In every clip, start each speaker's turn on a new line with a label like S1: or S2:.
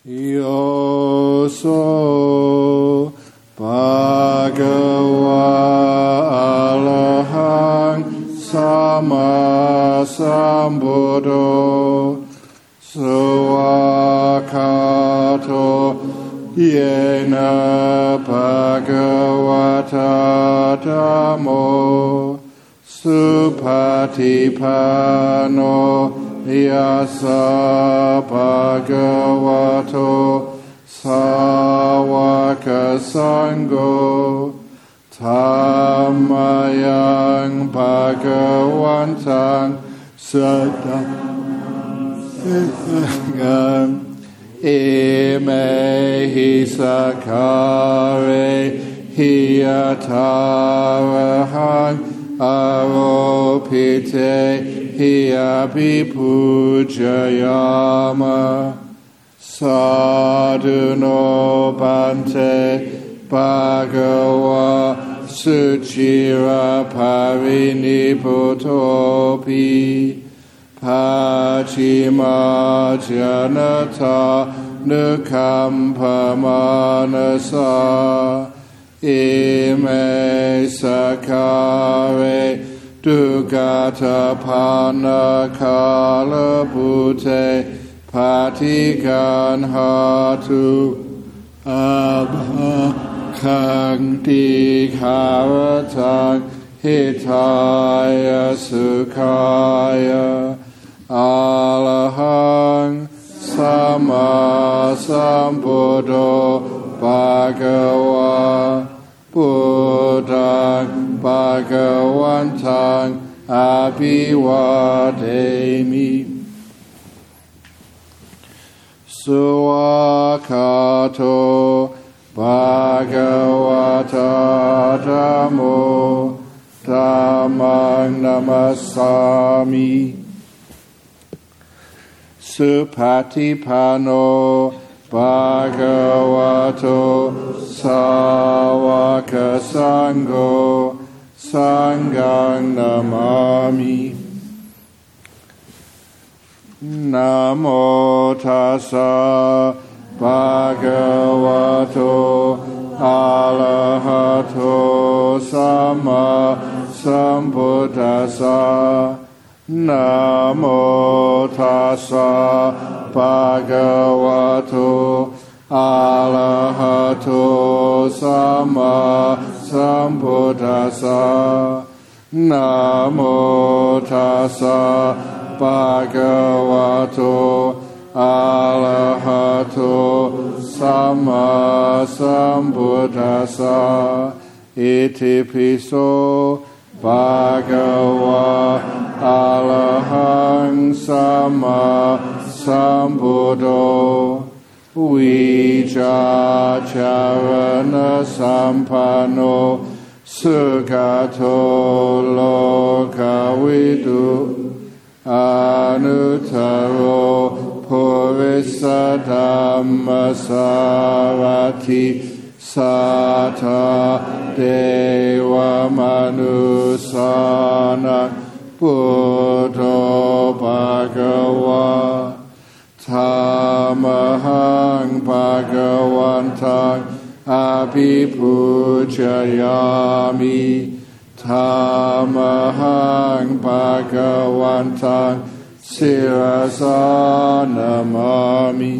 S1: โยโสภะคะวะอะระหังสัมมาสัมพุทโธสวากขาโตเยนะภะคะวะตาธัมโมสุปฏิปันโนยัสสะภะคะวะโตสาวกสังโฆธัมมายังภะคะวันตังสัทธังเอเมหิสักขาเรหิยะทาวะหังอโรภิเตหิยะภิปุจยามะสาธุโนปันเตภะคะวะสุจิระภารินิพุทโธภิปัจฉิมาจนตานุคัมภมานัสสะอิเมสักขาเรทุกขภานาคาลปุเตภาติกันหาตุอาภาคังติขาวทังหิทายสุขายอะระหังสัมมาสัมพุทโธภะคะวะพุทธังภะคะวันตังอะภิวาเทมิสุวากขาโตภะคะวะตาธัมโมธัมมังนัมมัสสามิสุปฏิปันโนภะคะวะโตสาวกสังโฆสังฆังนามามินะโมตัสสะภะคะวะโตอะระหะโตสัมมาสัมพุทธัสสะนะโมตัสสะภะคะวะโตอะระหะโตสัมมาสัมพุทธัสสะนะโมตัสสะภะคะวะโตอะระหะโตสัมมาสัมพุทธัสสะอิติปิโสภะคะวะอะระหังสัมมาสัมพุทโธวิชาจารณสัมปันโนสุขโตโลกวิทูอนุตตโรภูริสธัมมสารถิสัทธาเทวมนุสสานังพุทโธภะคะวะธัมมังภะคะวันตังอะภิปุจยามิธัมมังภะคะวันตังศิรสานามามิ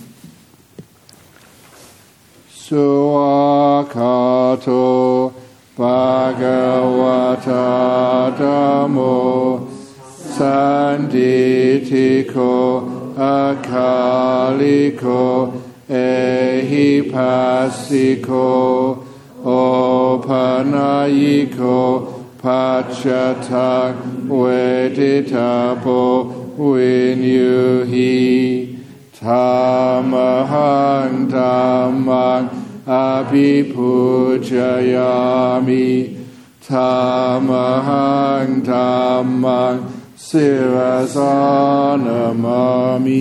S1: สุวากขาโตภะคะวะตาธัมโมสันติทิโกอาคาลิโกเอหิปัสสิโกโอปนายิโกปัจจตังเวทิตาโปวินยูหิธัมมังธัมมังอะภิปุจยามิธัมมังธัมมังศิรสานามามิ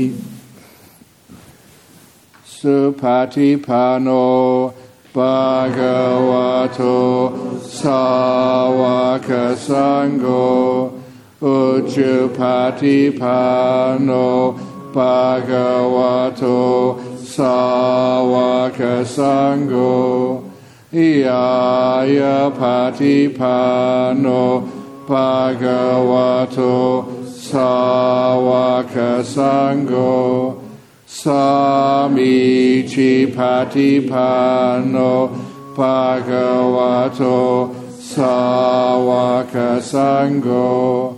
S1: สุปฏิปันโนภะคะวะโตสาวกสังโฆอุจุปฏิปันโนภะคะวะโตส Sawaka Sangho Iyaya Patipano Bhagavato Sawaka Sangho Samichi Patipano Bhagavato Sawaka Sangho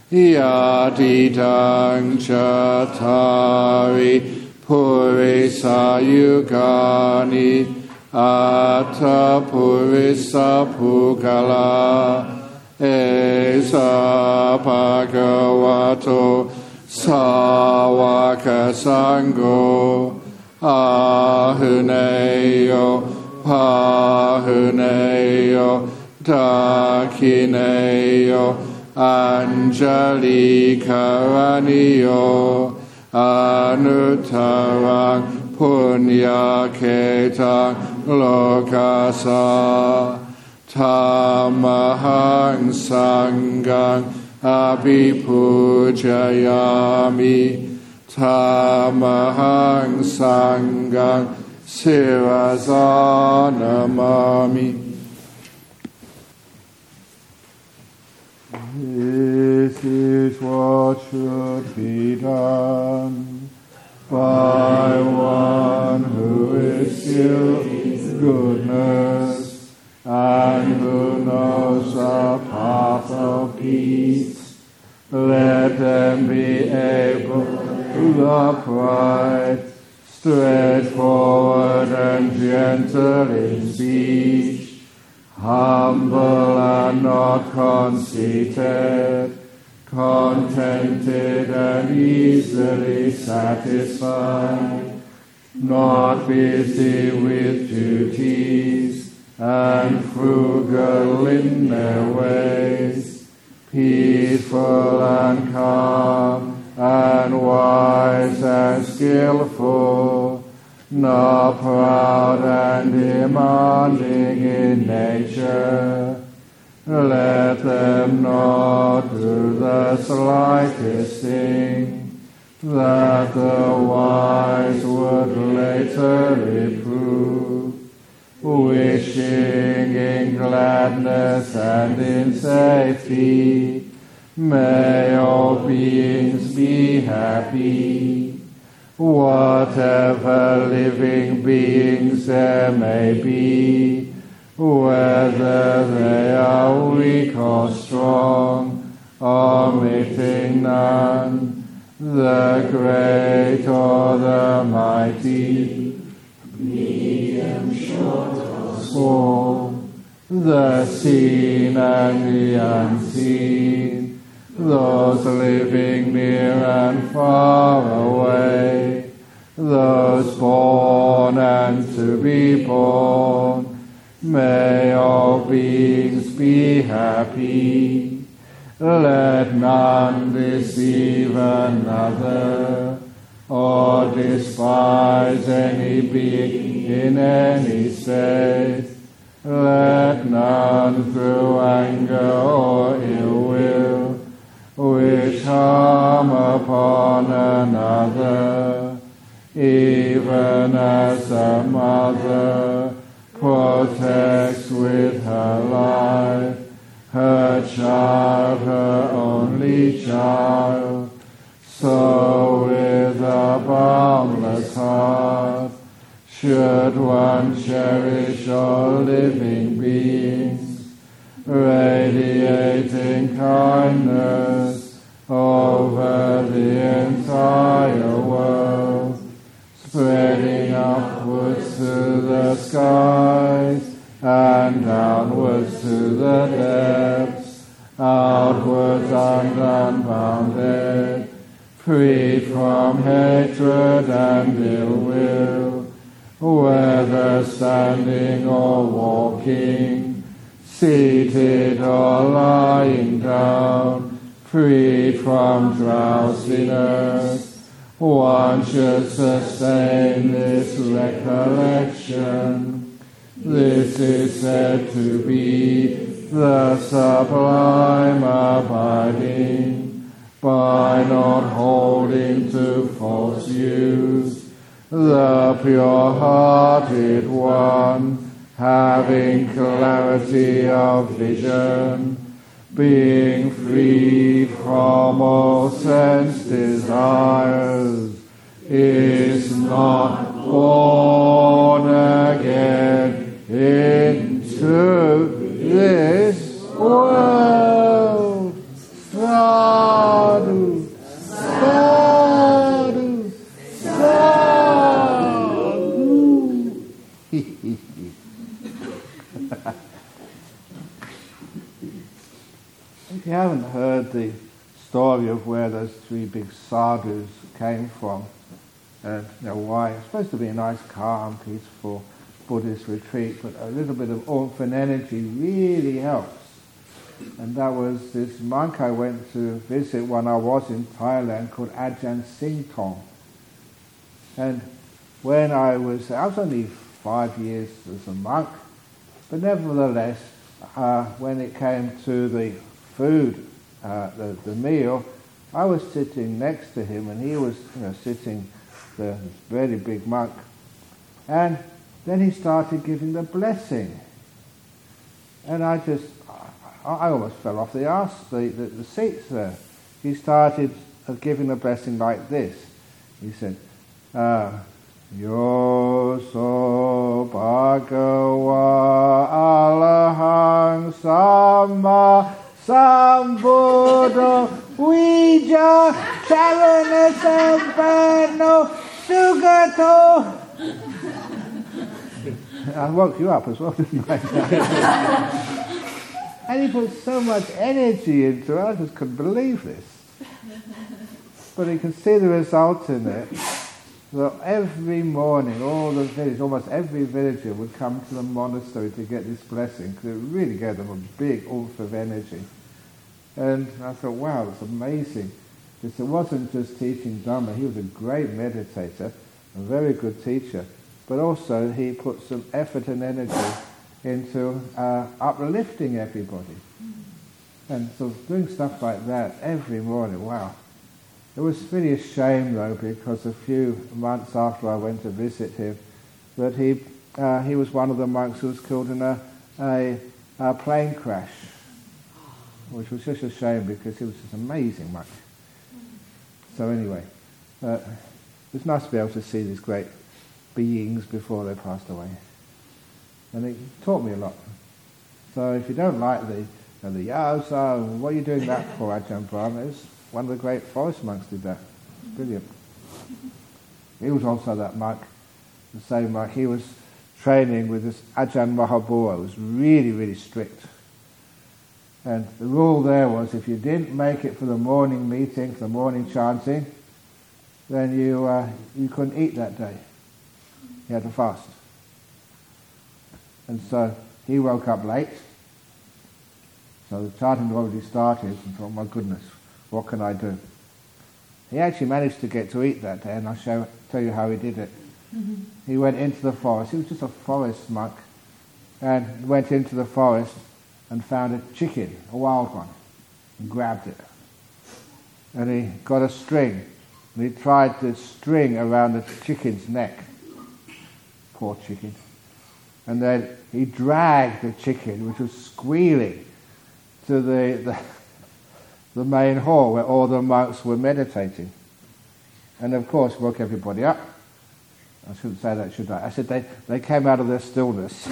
S1: Yadidang Chatari Purisa Yugani Atta Purisa Pugala Esa Bhagavato Sawaka Sangho Ahuneyo Pahuneyo Dakineyo Anjali Karaniyo Anuttarang Punya Ketang Lokasa Tamahang Sangang Abhipujayami Tamahang Sangang Sirasanamami. This is what should be done by one who is filled with goodness and who knows the path of peace. Let them be able to upright, straightforward and gentle in speech, humble and not conceited, contented and easily satisfied, not busy with duties and frugal in their ways, peaceful and calm and wise and skillful, not proud and demanding in nature. Let them not do the slightest thing that the wise would later reprove, wishing in gladness and in safety. May all beings be happy. Whatever living beings there may be, whether they are weak or strong, omitting none, the great or the mighty, medium, short or small, the seen and the unseen, those living near and far away, those born and to be born, may all beings be happy. Let none deceive another, or despise any being in any state. Let none through anger or ill will wish harm upon another, even as a mother protects with her life her child, her only child, so with a boundless heart should one cherish all living beings, radiating kindness over the entire world, spreading upwards to the skies and downwards to the depths, outwards and unbounded, freed from hatred and ill will, whether standing or walking, seated or lying down, freed from drowsiness. One should sustain this recollection. This is said to be the sublime abiding, by not holding to false views, the pure-hearted one, having clarity of vision, being freed from all sense desires, is not born again into this world. Sadhu, sadhu, sadhu. If you haven't heard the story of where those three big sadhus came from, and why, it's supposed to be a nice, calm, peaceful Buddhist retreat, but a little bit of oomph and energy really helps. And that was this monk I went to visit when I was in Thailand called Ajahn Singtong. And when I was only 5 years as a monk, but nevertheless, when it came to the food, the meal, I was sitting next to him, and he was sitting, the very big monk, and then he started giving the blessing, and I almost fell off the seats there. He started giving the blessing like this. He said, Yoso Bhagava Arahang Samma Sambuddho Vijja Charana Sampano Sugato. I woke you up as well, didn't I? And he put so much energy into it, I just couldn't believe this. But you can see the result in it. So every morning, almost every villager would come to the monastery to get this blessing, because it really gave them a big oomph of energy. And I thought, wow, it's amazing. Because it wasn't just teaching Dhamma, he was a great meditator, a very good teacher, but also he put some effort and energy into uplifting everybody. And so doing stuff like that every morning, wow. It was really a shame though, because a few months after I went to visit him, that he was one of the monks who was killed in a plane crash, which was just a shame because he was just an amazing monk. So anyway, it was nice to be able to see these great beings before they passed away. And it taught me a lot. So if you don't like the yasa, what are you doing that for, Ajahn Brahma? One of the great forest monks did that. Brilliant. He was also that monk, the same monk. He was training with this Ajahn Mahabua, who was really, really strict. And the rule there was if you didn't make it for the morning meeting, for the morning chanting, then you couldn't eat that day. You had to fast. And so he woke up late. So the chanting had already started and thought, my goodness, what can I do? He actually managed to get to eat that day, and I'll tell you how he did it. Mm-hmm. He went into the forest. He was just a forest monk. And went into the forest and found a chicken, a wild one, and grabbed it. And he got a string, and he tried the string around the chicken's neck. Poor chicken. And then he dragged the chicken, which was squealing, to the main hall where all the monks were meditating. And of course woke everybody up. I shouldn't say that, should I? I said they came out of their stillness.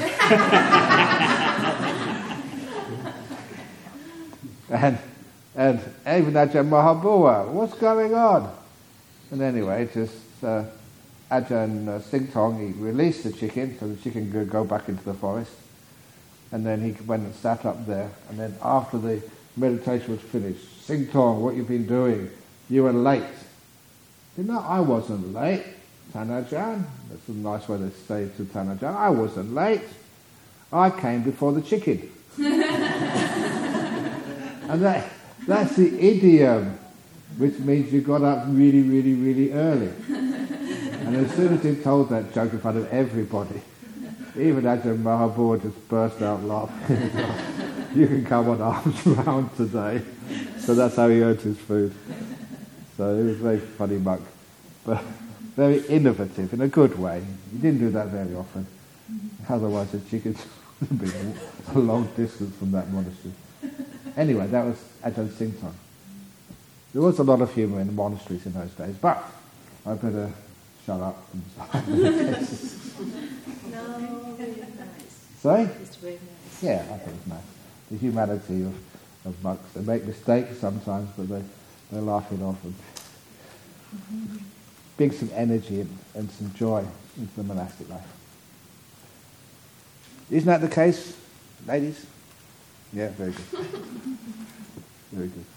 S1: and even Ajahn Mahabua, what's going on? And anyway, just Ajahn Singtong, he released the chicken so the chicken could go back into the forest. And then he went and sat up there. And then after the meditation was finished, Singtong, what you've been doing? You were late. No, I wasn't late, Tanajan. That's a nice way to say to Tanajan. I wasn't late. I came before the chicken. And that's the idiom, which means you got up really, really, really early. And as soon as he told that joke in front of everybody, even Ajahn Mahabua just burst out laughing. You can come on arms round today. So that's how he earned his food. So he was a very funny monk. But very innovative in a good way. He didn't do that very often. Otherwise the chickens would be a long distance from that monastery. Anyway, that was Ajahn Sington. There was a lot of humour in the monasteries in those days, but I better shut up and start.
S2: No, very nice.
S1: Sorry?
S2: It's very nice.
S1: Yeah, I think it's nice. The humanity of monks. They make mistakes sometimes, but they laugh it off and bring some energy and some joy into the monastic life. Isn't that the case, ladies? Yeah, very good. Very good.